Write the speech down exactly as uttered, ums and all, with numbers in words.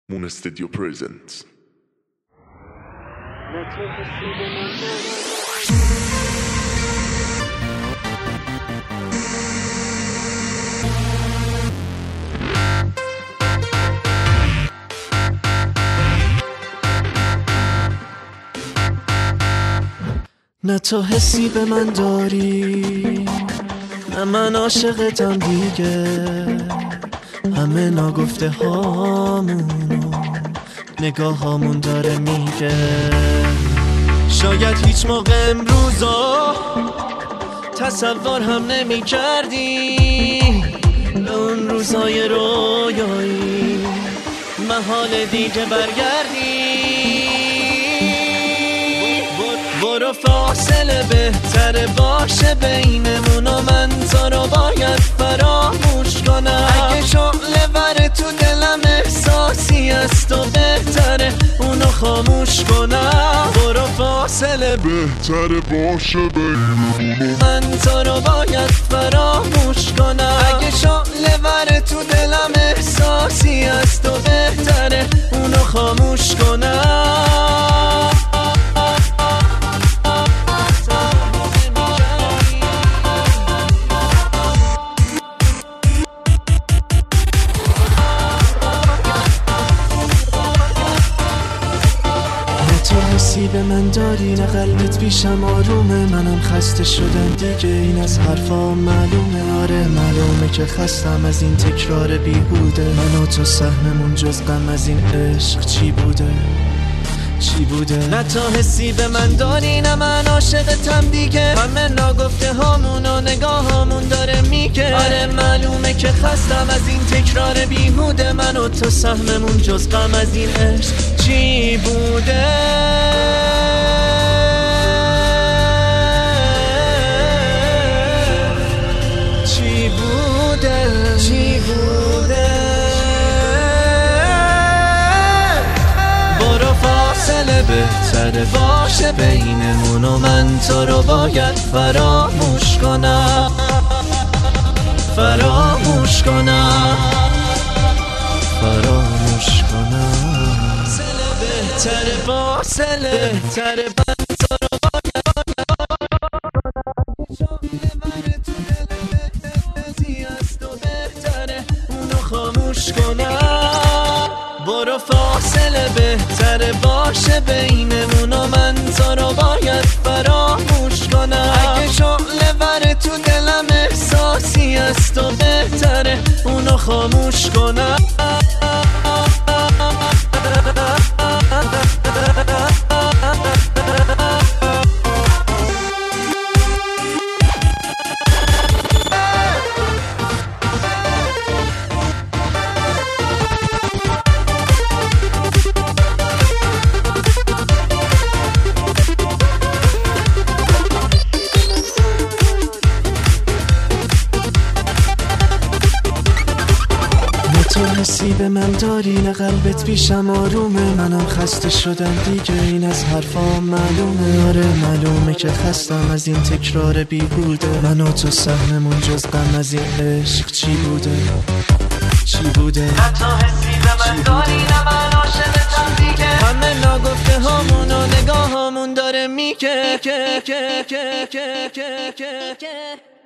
Moon Studio presents. نه تو حسی به من داری، نه من عاشقتم دیگه. همه ناگفته هامونو نگاه هامون داره میگه. شاید هیچ موقع امروزا تصور هم نمی کردی به اون روزای رویایی محال دیگه برگردی. برو فاصله بهتره باشه بینمون و من تو رو باید فراموش کنم. اگه شعله وره تو دلم احساسی است و بهتره اونو خاموش کنم. برو فاصله بهتره باشه بینمون من تو رو باید فراموش کنم. اگه شعله وره تو دلم احساسی است و بهتره اونو خاموش کنم. حسی به من داری، نه قلبت بیشم آرومه. منم خسته شدم دیگه این از حرفا معلومه. آره معلومه که خستم از این تکرار بیهوده. من و تو سهممون جز غم از این عشق چی بوده چی بوده. نه تو حسی به من داری، نه من عاشقتم دیگه. همه ناگفته هامون و نگاه هامون داره میگه. آره معلومه که خستم از این تکرار بیهوده. من و تو سهممون جز غم از این عشق چی بوده. چی بوده چی بوده. برو فاصله بهتره باشه بینمون و من تو رو باید فراموش کنم. فراموش کنم فراموش کنم. فاصله بهتره فاصله بهتره من تو رو باید است و بهتره اونو خاموش کنم. برو فاصله بهتره باشه بینمون و من تو رو باید فراموش کنم. اگه شعله وره تو دلم احساسی است و بهتره اونو خاموش کنم. تو حسی به من داری، نه قلبت بیشم آرومه. منم خسته شدم دیگه این از حرفا معلومه. آره معلومه که خستم از این تکرار بیهوده. من و تو سهممون جز غم از این عشق چی بوده چی بوده. نه تو حسی به من داری، نه من عاشقتم دیگه. همه ناگفته هامون و نگاه هامون داره میگه.